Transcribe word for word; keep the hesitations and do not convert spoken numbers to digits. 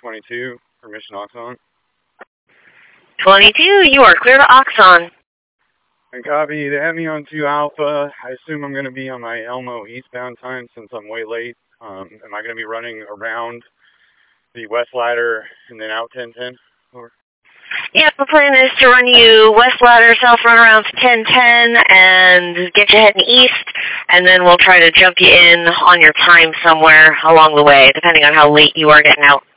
twenty-two, permission Oxon. twenty-two, you are clear to Oxon. And copy, they have me on two Alpha. I assume I'm going to be on my Elmo eastbound time since I'm way late. Um, am I going to be running around the West Ladder and then out ten ten? Or? Yeah, the plan is to run you West Ladder, South Runaround to ten ten, and get you heading east, and then we'll try to jump you in on your time somewhere along the way, depending on how late you are getting out.